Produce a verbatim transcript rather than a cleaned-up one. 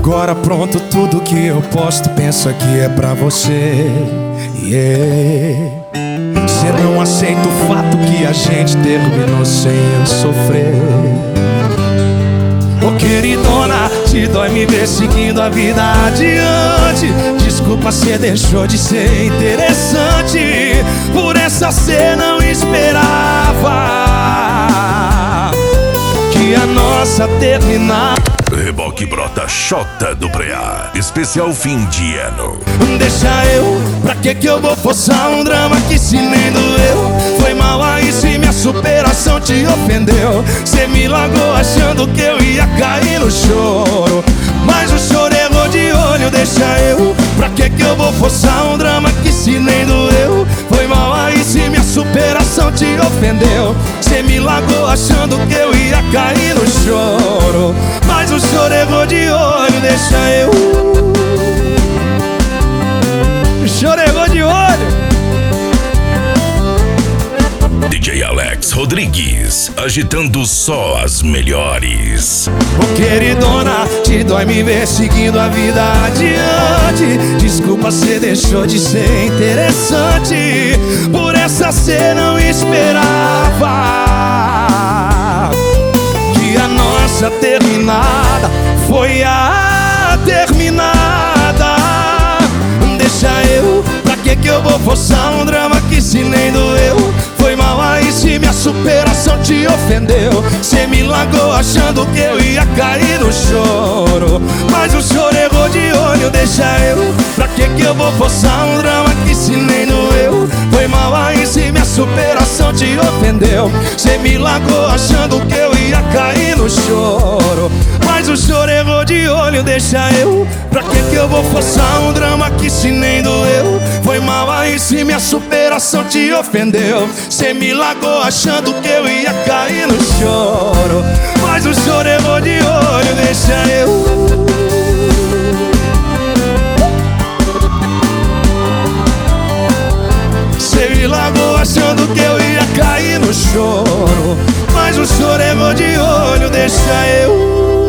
Agora pronto, tudo que eu posto, pensa que é pra você. Yeah. Cê não aceita o fato que a gente terminou sem eu sofrer. Ô queridona, te dói me ver seguindo a vida adiante. Desculpa, cê deixou de ser interessante. Por essa cê não esperava que a nossa terminasse. Reboque brota Xota do Preá, especial fim de ano. Deixa eu, pra que que eu vou forçar um drama que se nem doeu? Foi mal aí se minha superação te ofendeu. Cê me largou achando que eu ia cair no choro, mas o choro errou de olho. Deixa eu, pra que que eu vou forçar um drama que se nem doeu? Foi mal aí se minha superação te ofendeu. Cê me largou achando que eu ia cair no choro, mas o choro errou de olho. Deixa eu, o choro errou de olho. D J Alex Rodrigues, agitando só as melhores. Ô queridona, te dói me ver seguindo a vida adiante. Desculpa, cê deixou de ser interessante. Por essa cê não esperava que a nossa terminada foi a terminada. Deixa eu, pra que que eu vou forçar um drama que se nem doeu? Foi mal aí se minha superação te ofendeu. Cê me largou achando que eu ia cair no choro, mas o choro errou de olho. Deixa eu, pra que que eu vou forçar um drama que se nem doeu? Foi mal aí se minha superação te ofendeu. Cê me largou achando que eu ia cair no choro, mas o choro errou de olho. Deixa eu, pra que que eu vou forçar um drama que se nem doeu? Foi mal aí se minha superação te ofendeu. Cê me largou achando que eu ia cair no choro, mas o choro errou de olho. Deixa eu, cê me largou achando que eu ia cair no choro, mas o choro errou de olho. Deixa eu.